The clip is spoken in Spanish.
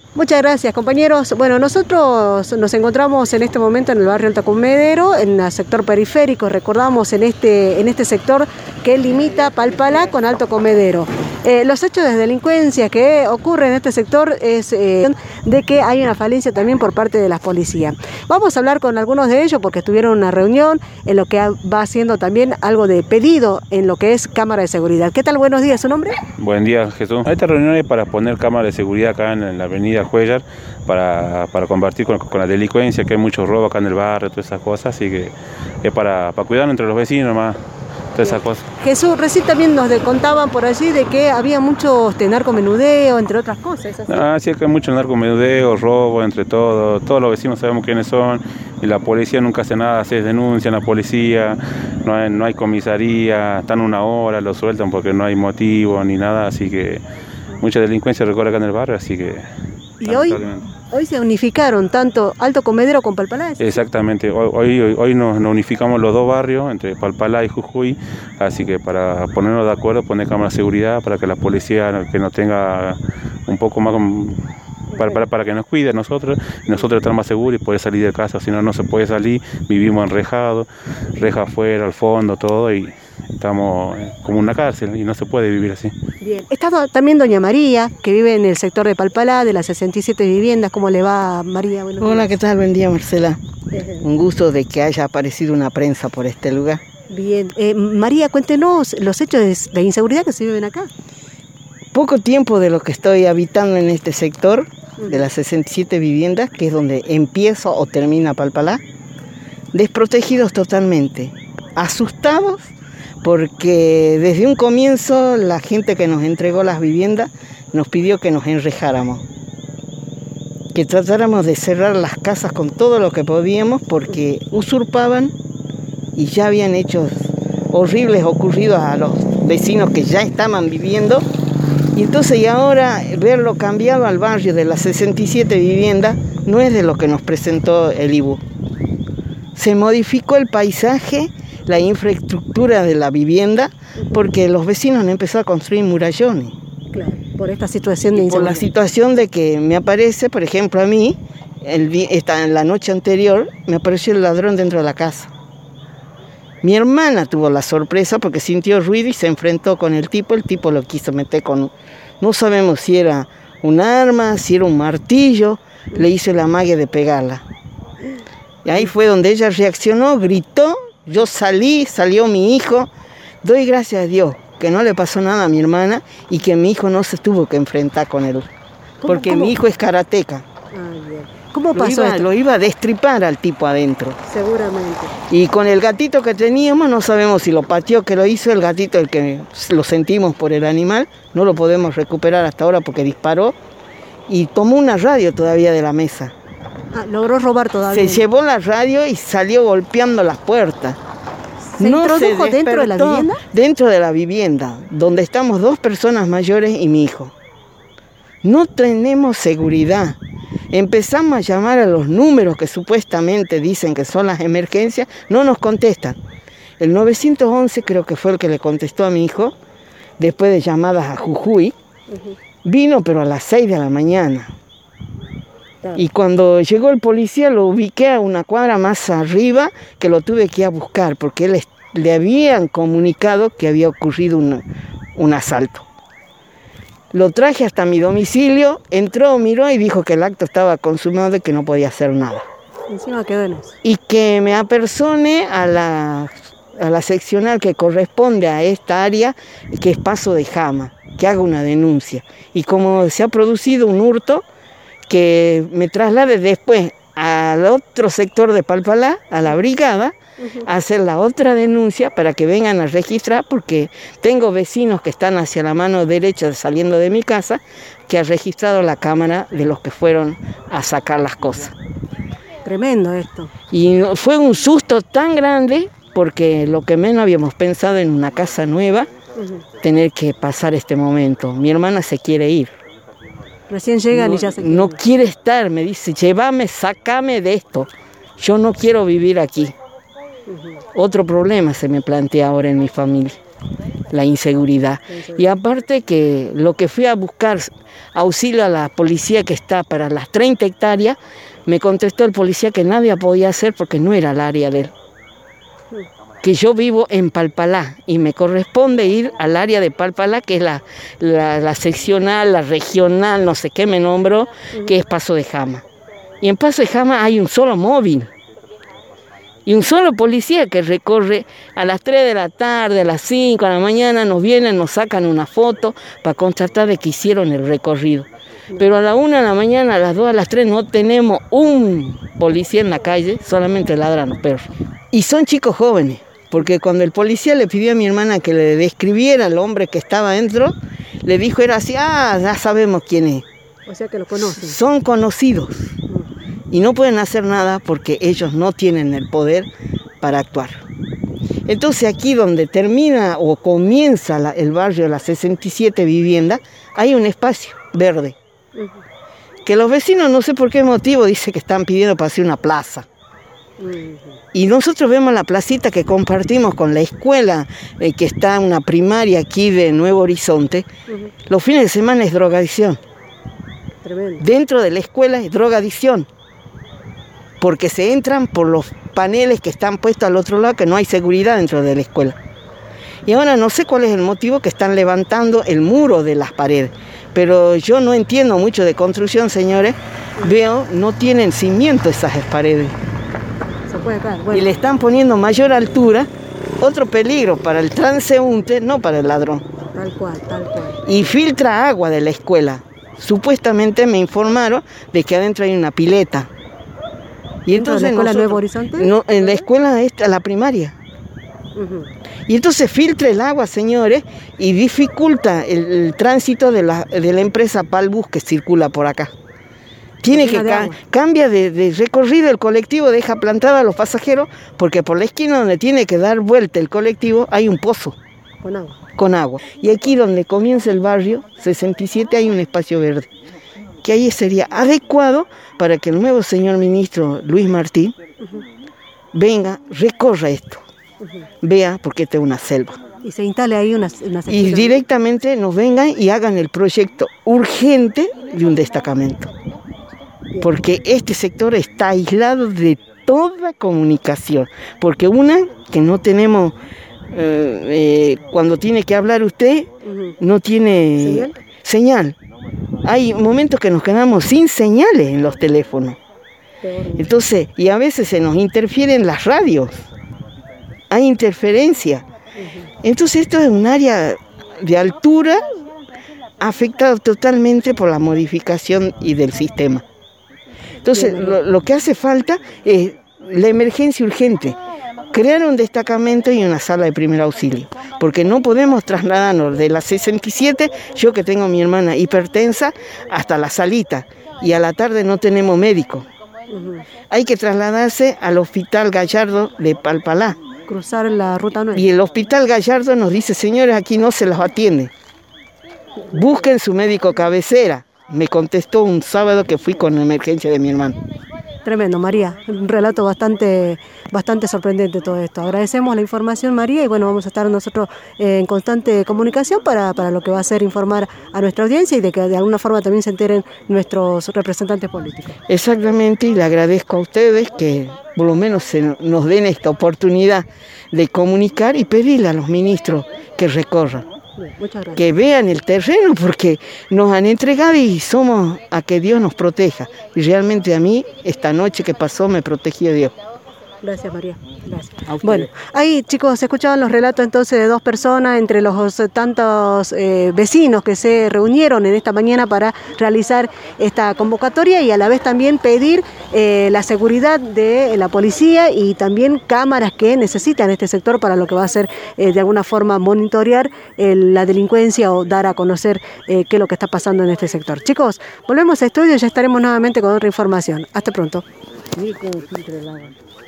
Muchas gracias, compañeros. Bueno, nosotros nos encontramos en este momento en el barrio Alto Comedero, en el sector periférico. Recordamos en este sector que limita Palpalá con Alto Comedero. Los hechos de delincuencia que ocurren en este sector es de que hay una falencia también por parte de las policías. Vamos a hablar con algunos de ellos porque estuvieron en una reunión en lo que va haciendo también algo de pedido en lo que es cámara de seguridad. ¿Qué tal? Buenos días, ¿su nombre? Buen día, Jesús. Esta reunión es para poner cámara de seguridad acá en la avenida Cuellar para combatir con la delincuencia, que hay mucho robo acá en el barrio, todas esas cosas, así que es para cuidar entre los vecinos más. Esa cosa. Jesús, recién también nos contaban por allí de que había mucho narcomenudeo, entre otras cosas. Sí, que hay mucho narcomenudeo, robo, entre todos los vecinos sabemos quiénes son, y la policía nunca hace nada, se denuncian a la policía, no hay comisaría, están una hora, lo sueltan porque no hay motivo ni nada, así que mucha delincuencia recorre acá en el barrio, así que... ¿Y hoy se unificaron tanto Alto Comedero con Palpalá? Exactamente, hoy nos unificamos los dos barrios, entre Palpalá y Jujuy, así que para ponernos de acuerdo, poner cámara de seguridad para que la policía que nos tenga un poco más... Para que nos cuide a nosotros y nosotros estar más seguros y poder salir de casa, si no, no se puede salir, vivimos enrejados, reja afuera, al fondo, todo, y estamos como una cárcel y no se puede vivir así. Bien, está también doña María, que vive en el sector de Palpalá, de las 67 viviendas. ¿Cómo le va, María? Hola, ¿qué tal? Buen día, Marcela. Un gusto de que haya aparecido una prensa por este lugar. Bien, María, cuéntenos los hechos de inseguridad que se viven acá. Poco tiempo de lo que estoy habitando en este sector, de las 67 viviendas, que es donde empieza o termina Palpalá, desprotegidos totalmente, asustados porque desde un comienzo la gente que nos entregó las viviendas nos pidió que nos enrejáramos, que tratáramos de cerrar las casas con todo lo que podíamos porque usurpaban y ya habían hechos horribles ocurridos a los vecinos que ya estaban viviendo. Y entonces, y ahora verlo cambiado al barrio de las 67 viviendas no es de lo que nos presentó el IBU. Se modificó el paisaje, la infraestructura de la vivienda, porque los vecinos han empezado a construir murallones. Claro, por esta situación de inseguridad. Por la situación de que me aparece, por ejemplo, a mí, en la noche anterior, me apareció el ladrón dentro de la casa. Mi hermana tuvo la sorpresa porque sintió ruido y se enfrentó con el tipo lo quiso meter con... No sabemos si era un arma, si era un martillo, le hizo el amague de pegarla. Y ahí fue donde ella reaccionó, gritó, yo salió mi hijo. Doy gracias a Dios que no le pasó nada a mi hermana y que mi hijo no se tuvo que enfrentar con él. Porque mi hijo es karateca. ¿Cómo pasó esto? Lo iba a destripar al tipo adentro. Seguramente. Y con el gatito que teníamos, no sabemos si lo pateó, que lo hizo el gatito, el que lo sentimos por el animal, no lo podemos recuperar hasta ahora porque disparó y tomó una radio todavía de la mesa. Logró robar todavía. Se llevó la radio y salió golpeando las puertas. ¿Se introdujo dentro de la vivienda? Dentro de la vivienda, donde estamos 2 personas mayores y mi hijo. No tenemos seguridad. Empezamos a llamar a los números que supuestamente dicen que son las emergencias, no nos contestan. El 911 creo que fue el que le contestó a mi hijo, después de llamadas a Jujuy, vino pero a las 6 de la mañana. Y cuando llegó el policía lo ubiqué a una cuadra más arriba, que lo tuve que ir a buscar, porque le habían comunicado que había ocurrido un asalto. Lo traje hasta mi domicilio, entró, miró y dijo que el acto estaba consumado y que no podía hacer nada. Encima quedó en eso. Y que me apersone a la seccional que corresponde a esta área, que es Paso de Jama, que haga una denuncia. Y como se ha producido un hurto, que me traslade después al otro sector de Palpalá, a la brigada, a hacer la otra denuncia para que vengan a registrar, porque tengo vecinos que están hacia la mano derecha saliendo de mi casa, que ha registrado la cámara de los que fueron a sacar las cosas. Tremendo esto. Y fue un susto tan grande, porque lo que menos habíamos pensado en una casa nueva, tener que pasar este momento. Mi hermana se quiere ir. Recién llegan y ya se quieren. No quiere estar, me dice, llévame, sácame de esto. Yo no quiero vivir aquí. Otro problema se me plantea ahora en mi familia. la inseguridad. Y aparte que lo que fui a buscar auxilio a la policía que está para las 30 hectáreas, me contestó el policía que nadie podía hacer porque no era el área de él. Que yo vivo en Palpalá y me corresponde ir al área de Palpalá, que es la seccional, la regional, no sé qué me nombró, que es Paso de Jama. Y en Paso de Jama hay un solo móvil y un solo policía que recorre a las 3 de la tarde, a las 5 de la mañana, nos vienen, nos sacan una foto para constatar de que hicieron el recorrido. Pero a la 1 de la mañana, a las 2, a las 3 no tenemos un policía en la calle, solamente ladran los perros. Y son chicos jóvenes, porque cuando el policía le pidió a mi hermana que le describiera al hombre que estaba dentro, le dijo, era así, ya sabemos quién es. O sea que lo conocen. Son conocidos y no pueden hacer nada porque ellos no tienen el poder para actuar. Entonces aquí donde termina o comienza el barrio de las 67 viviendas, hay un espacio verde. Que los vecinos, no sé por qué motivo, dicen que están pidiendo para hacer una plaza. Y nosotros vemos la placita que compartimos con la escuela, que está en una primaria aquí de Nuevo Horizonte. Los fines de semana es drogadicción. Tremendo. Dentro de la escuela es drogadicción. Porque se entran por los paneles que están puestos al otro lado, que no hay seguridad dentro de la escuela. Y ahora no sé cuál es el motivo que están levantando el muro de las paredes. Pero yo no entiendo mucho de construcción, señores. Veo, no tienen cimiento esas paredes. Se puede caer. Bueno. Y le están poniendo mayor altura, otro peligro para el transeúnte, no para el ladrón. Tal cual, tal cual. Y filtra agua de la escuela. Supuestamente me informaron de que adentro hay una pileta. Y entonces ¿En la escuela Nuevo Horizonte? No, en la escuela esta, la primaria. Y entonces filtra el agua, señores, y dificulta el tránsito de la empresa Palbus que circula por acá. Tiene que cambia de recorrido el colectivo, deja plantada a los pasajeros, porque por la esquina donde tiene que dar vuelta el colectivo hay un pozo. Con agua. Y aquí donde comienza el barrio 67 hay un espacio verde, que ahí sería adecuado para que el nuevo señor ministro Luis Martín venga, recorra esto, vea, porque esta es una selva. Y se instale ahí una y directamente nos vengan y hagan el proyecto urgente de un destacamento. Bien. Porque este sector está aislado de toda comunicación. Porque una, que no tenemos, cuando tiene que hablar usted, no tiene señal. Hay momentos que nos quedamos sin señales en los teléfonos. Entonces, y a veces se nos interfieren las radios. Hay interferencia. Entonces esto es un área de altura afectada totalmente por la modificación y del sistema. Entonces lo que hace falta es la emergencia urgente, crear un destacamento y una sala de primer auxilio, porque no podemos trasladarnos de la 67, yo que tengo a mi hermana hipertensa, hasta la salita, y a la tarde no tenemos médico. Hay que trasladarse al Hospital Gallardo de Palpalá. Cruzar la ruta 9. Y el Hospital Gallardo nos dice, señores, aquí no se los atiende. Busquen su médico cabecera. Me contestó un sábado que fui con la emergencia de mi hermano. Tremendo, María. Un relato bastante sorprendente todo esto. Agradecemos la información, María, y bueno, vamos a estar nosotros en constante comunicación para lo que va a ser informar a nuestra audiencia y de que de alguna forma también se enteren nuestros representantes políticos. Exactamente, y le agradezco a ustedes que por lo menos nos den esta oportunidad de comunicar y pedirle a los ministros que recorran. Muchas gracias. Que vean el terreno, porque nos han entregado y somos a que Dios nos proteja. Y realmente a mí, esta noche que pasó, me protegió Dios. Gracias, María. Gracias. Bueno, ahí, chicos, se escuchaban los relatos entonces de dos personas, entre los tantos vecinos que se reunieron en esta mañana para realizar esta convocatoria y a la vez también pedir la seguridad de la policía y también cámaras que necesitan este sector para lo que va a ser de alguna forma monitorear la delincuencia o dar a conocer qué es lo que está pasando en este sector. Chicos, volvemos a estudio y ya estaremos nuevamente con otra información. Hasta pronto. Mire cómo filtra el agua.